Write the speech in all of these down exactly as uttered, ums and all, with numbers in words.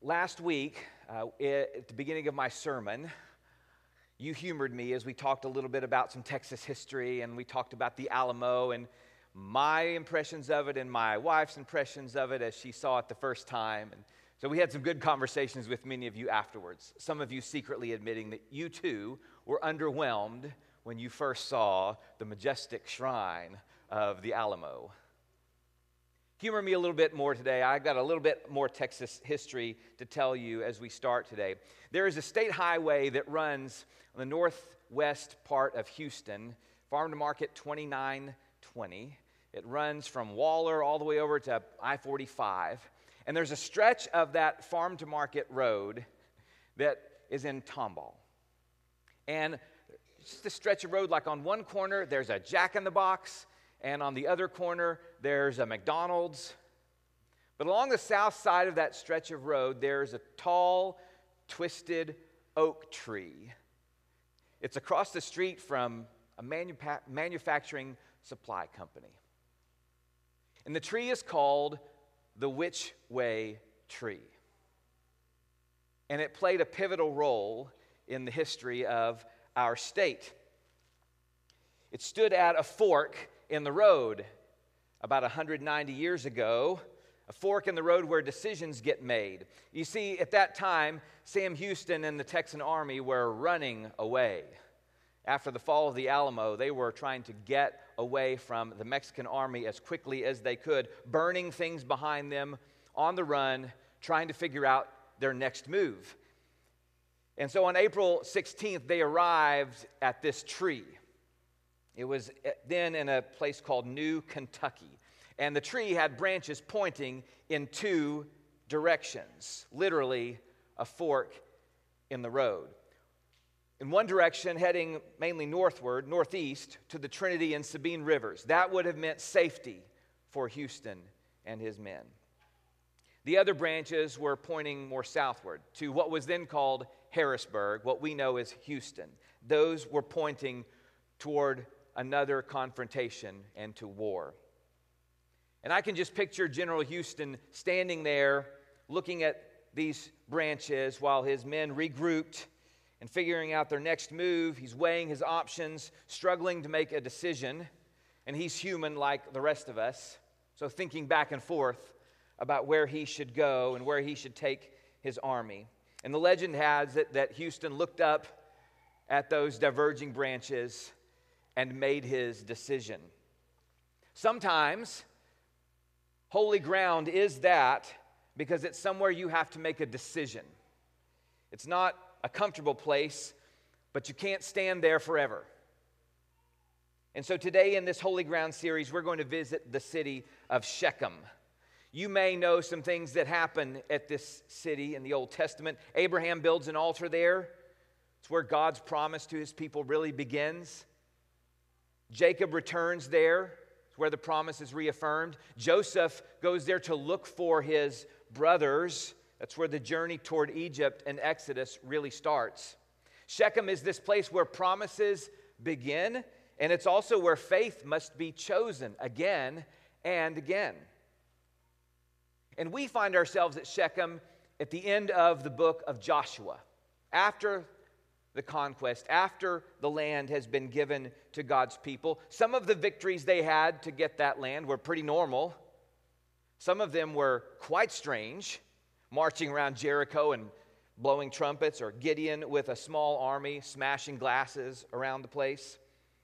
Last week, uh, at the beginning of my sermon, you humored me as we talked a little bit about some Texas history, and we talked about the Alamo and my impressions of it and my wife's impressions of it as she saw it the first time. And so we had some good conversations with many of you afterwards, some of you secretly admitting that you too were underwhelmed when you first saw the majestic shrine of the Alamo. Humor me a little bit more today. I've got a little bit more Texas history to tell you as we start today. There is a state highway that runs on the northwest part of Houston, Farm to Market twenty-nine twenty. It runs from Waller all the way over to I forty-five. And there's a stretch of that Farm to Market road that is in Tomball. And just a stretch of road, like on one corner, there's a Jack in the Box, and on the other corner, there's a McDonald's. But along the south side of that stretch of road, there's a tall, twisted oak tree. It's across the street from a manufa- manufacturing supply company. And the tree is called the Which Way Tree. And it played a pivotal role in the history of our state. It stood at a fork in the road about one hundred ninety years ago, a fork in the road where decisions get made. You see, at that time, Sam Houston and the Texan Army were running away. After the fall of the Alamo, they were trying to get away from the Mexican army as quickly as they could, burning things behind them, on the run, trying to figure out their next move. And so on April sixteenth, they arrived at this tree. It was then in a place called New Kentucky. And the tree had branches pointing in two directions, literally a fork in the road. In one direction, heading mainly northward, northeast, to the Trinity and Sabine rivers. That would have meant safety for Houston and his men. The other branches were pointing more southward to what was then called Harrisburg, what we know as Houston. Those were pointing toward another confrontation and to war. And I can just picture General Houston standing there looking at these branches while his men regrouped and figuring out their next move. He's weighing his options, struggling to make a decision, and he's human like the rest of us, so thinking back and forth about where he should go and where he should take his army. And the legend has it that Houston looked up at those diverging branches and made his decision. Sometimes holy ground is that because it's somewhere you have to make a decision. It's not a comfortable place, but you can't stand there forever. And so today in this Holy Ground series, we're going to visit the city of Shechem. You may know some things that happen at this city in the Old Testament. Abraham builds an altar there. It's where God's promise to his people really begins. Jacob returns there. It's where the promise is reaffirmed. Joseph goes there to look for his brothers. That's where the journey toward Egypt and Exodus really starts. Shechem is this place where promises begin, and it's also where faith must be chosen again and again. And we find ourselves at Shechem at the end of the book of Joshua, after the conquest, after the land has been given to God's people. Some of the victories they had to get that land were pretty normal. Some of them were quite strange, marching around Jericho and blowing trumpets, or Gideon with a small army smashing glasses around the place.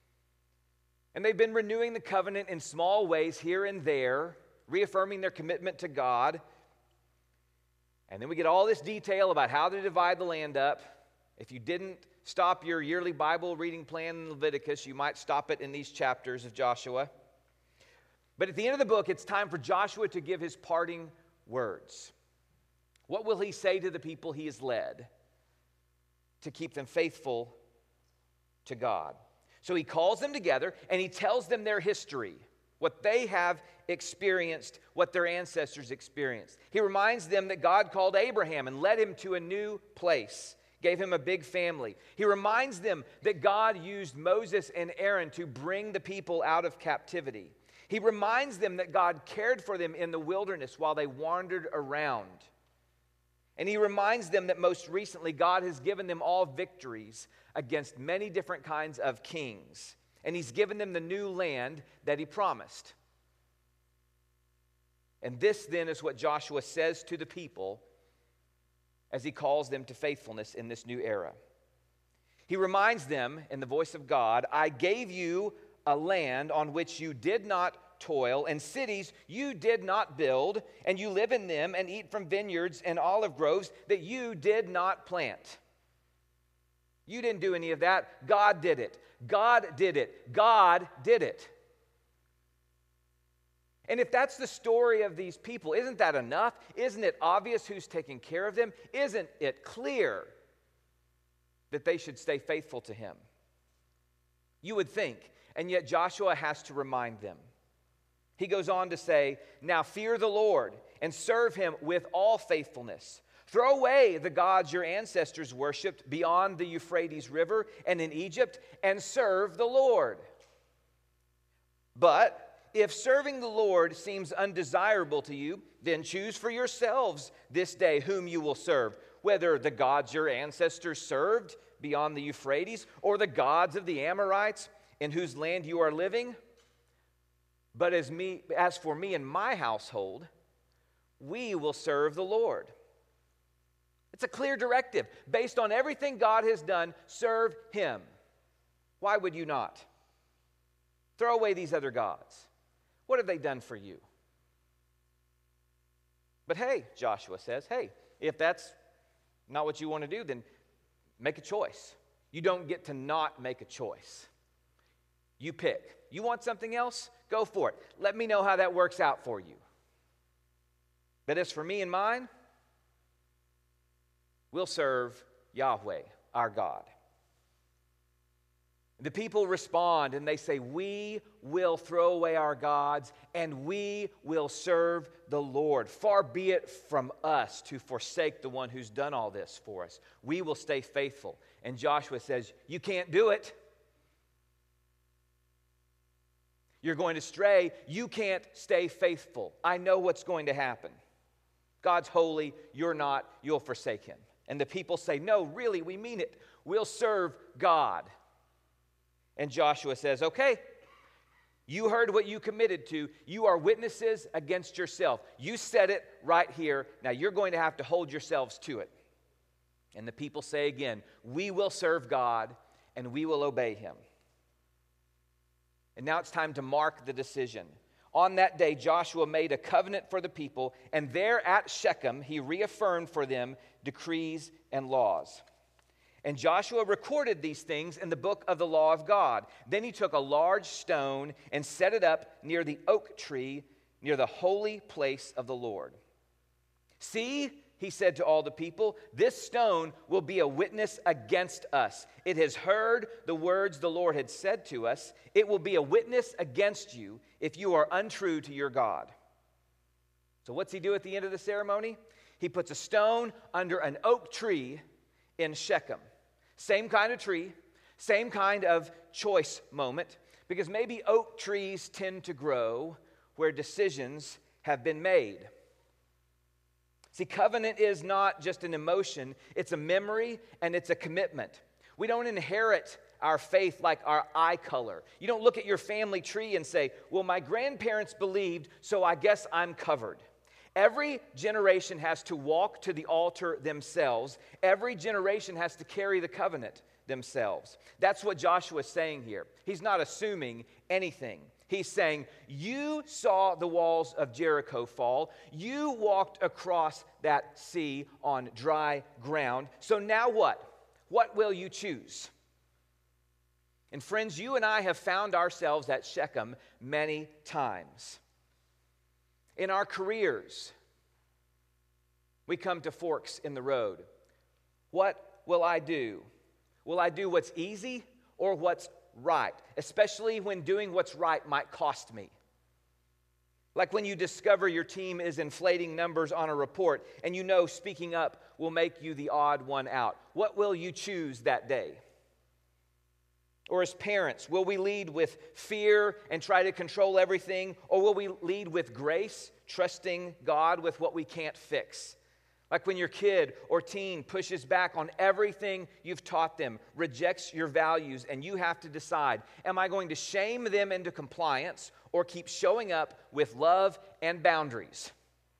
And they've been renewing the covenant in small ways here and there, reaffirming their commitment to God. And then we get all this detail about how to divide the land up. If you didn't stop your yearly Bible reading plan in Leviticus, you might stop it in these chapters of Joshua. But at the end of the book, it's time for Joshua to give his parting words. What will he say to the people he has led to keep them faithful to God? So he calls them together and he tells them their history, what they have experienced, what their ancestors experienced. He reminds them that God called Abraham and led him to a new place, gave him a big family. He reminds them that God used Moses and Aaron to bring the people out of captivity. He reminds them that God cared for them in the wilderness while they wandered around. And he reminds them that most recently God has given them all victories against many different kinds of kings. And he's given them the new land that he promised. And this then is what Joshua says to the people as he calls them to faithfulness in this new era. He reminds them in the voice of God, I gave you a land on which you did not toil, and cities you did not build, and you live in them and eat from vineyards and olive groves that you did not plant. You didn't do any of that. God did it. God did it. God did it. And if that's the story of these people, isn't that enough? Isn't it obvious who's taking care of them? Isn't it clear that they should stay faithful to him? You would think, and yet Joshua has to remind them. He goes on to say, now fear the Lord and serve him with all faithfulness. Throw away the gods your ancestors worshipped beyond the Euphrates River and in Egypt and serve the Lord. But if serving the Lord seems undesirable to you, then choose for yourselves this day whom you will serve, whether the gods your ancestors served beyond the Euphrates or the gods of the Amorites in whose land you are living. But as me, as for me and my household, we will serve the Lord. It's a clear directive. Based on everything God has done, serve him. Why would you not? Throw away these other gods. What have they done for you? But hey, Joshua says, hey, if that's not what you want to do, then make a choice. You don't get to not make a choice. You pick. You want something else? Go for it. Let me know how that works out for you. But as for me and mine, we'll serve Yahweh, our God. The people respond and they say, we will throw away our gods and we will serve the Lord. Far be it from us to forsake the one who's done all this for us. We will stay faithful. And Joshua says, you can't do it. You're going to stray. You can't stay faithful. I know what's going to happen. God's holy. You're not. You'll forsake him. And the people say, no, really, we mean it. We'll serve God. And Joshua says, okay, you heard what you committed to. You are witnesses against yourself. You said it right here. Now you're going to have to hold yourselves to it. And the people say again, we will serve God and we will obey him. And now it's time to mark the decision. On that day, Joshua made a covenant for the people, and there at Shechem, he reaffirmed for them decrees and laws. And Joshua recorded these things in the book of the law of God. Then he took a large stone and set it up near the oak tree, near the holy place of the Lord. See, he said to all the people, this stone will be a witness against us. It has heard the words the Lord had said to us. It will be a witness against you if you are untrue to your God. So what's he do at the end of the ceremony? He puts a stone under an oak tree in Shechem. Same kind of tree, same kind of choice moment, because maybe oak trees tend to grow where decisions have been made. See, covenant is not just an emotion, it's a memory and it's a commitment. We don't inherit our faith like our eye color. You don't look at your family tree and say, well, my grandparents believed, so I guess I'm covered. Every generation has to walk to the altar themselves. Every generation has to carry the covenant themselves. That's what Joshua is saying here. He's not assuming anything. He's saying, you saw the walls of Jericho fall. You walked across that sea on dry ground. So now what? What will you choose? And friends, you and I have found ourselves at Shechem many times. In our careers, we come to forks in the road. What will I do? Will I do what's easy or what's right? Especially when doing what's right might cost me. Like when you discover your team is inflating numbers on a report and you know speaking up will make you the odd one out. What will you choose that day? Or as parents, will we lead with fear and try to control everything? Or will we lead with grace, trusting God with what we can't fix? Like when your kid or teen pushes back on everything you've taught them, rejects your values, and you have to decide, am I going to shame them into compliance or keep showing up with love and boundaries?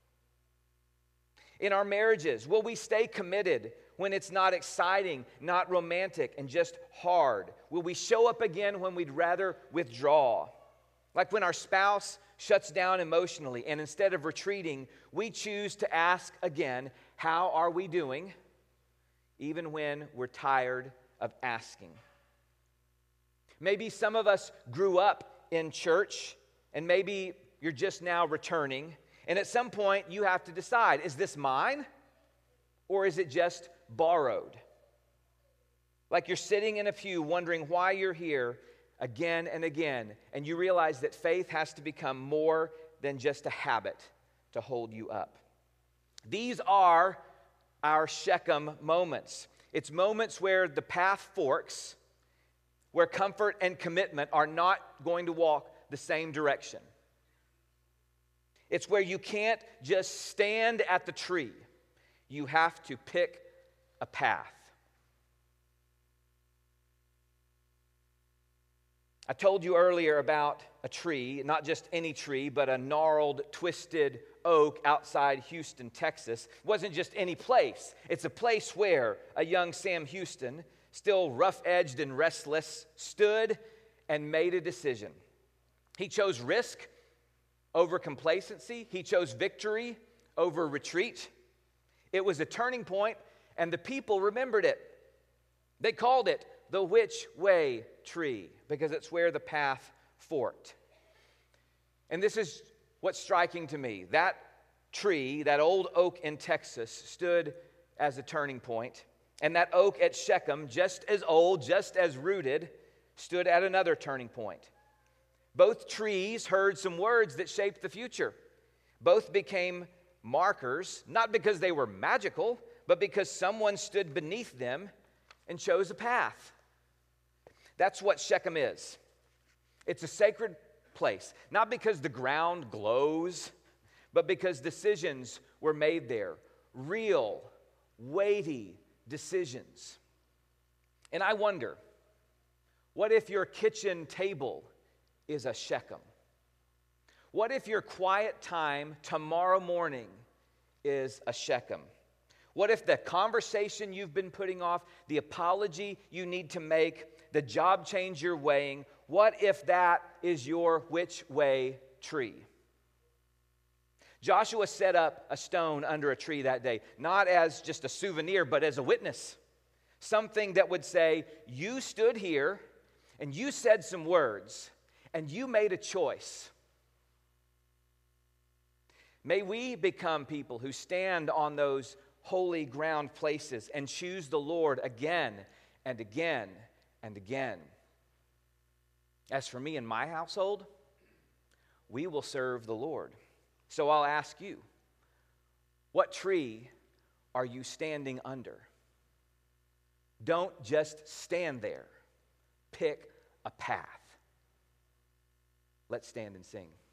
In our marriages, will we stay committed when it's not exciting, not romantic, and just hard? Will we show up again when we'd rather withdraw? Like when our spouse shuts down emotionally, and instead of retreating, we choose to ask again, how are we doing? Even when we're tired of asking. Maybe some of us grew up in church, and maybe you're just now returning, and at some point you have to decide, is this mine, or is it just borrowed? Like you're sitting in a pew wondering why you're here again and again, and you realize that faith has to become more than just a habit to hold you up. These are our Shechem moments. It's moments where the path forks, where comfort and commitment are not going to walk the same direction. It's where you can't just stand at the tree. You have to pick a path. I told you earlier about a tree, not just any tree, but a gnarled, twisted oak outside Houston, Texas. It wasn't just any place. It's a place where a young Sam Houston, still rough-edged and restless, stood and made a decision. He chose risk over complacency. He chose victory over retreat. It was a turning point, and the people remembered it. They called it the Which Way Tree, because it's where the path forked. And this is what's striking to me. That tree, that old oak in Texas, stood as a turning point. And that oak at Shechem, just as old, just as rooted, stood at another turning point. Both trees heard some words that shaped the future. Both became markers, not because they were magical, but because someone stood beneath them and chose a path. That's what Shechem is. It's a sacred place, not because the ground glows, but because decisions were made there. Real, weighty decisions. And I wonder, what if your kitchen table is a Shechem? What if your quiet time tomorrow morning is a Shechem? What if the conversation you've been putting off, the apology you need to make, the job change you're weighing, what if that is your which way tree? Joshua set up a stone under a tree that day, not as just a souvenir, but as a witness. Something that would say, you stood here and you said some words and you made a choice. May we become people who stand on those holy ground places and choose the Lord again and again and again. As for me and my household, we will serve the Lord. So I'll ask you, what tree are you standing under? Don't just stand there. Pick a path. Let's stand and sing.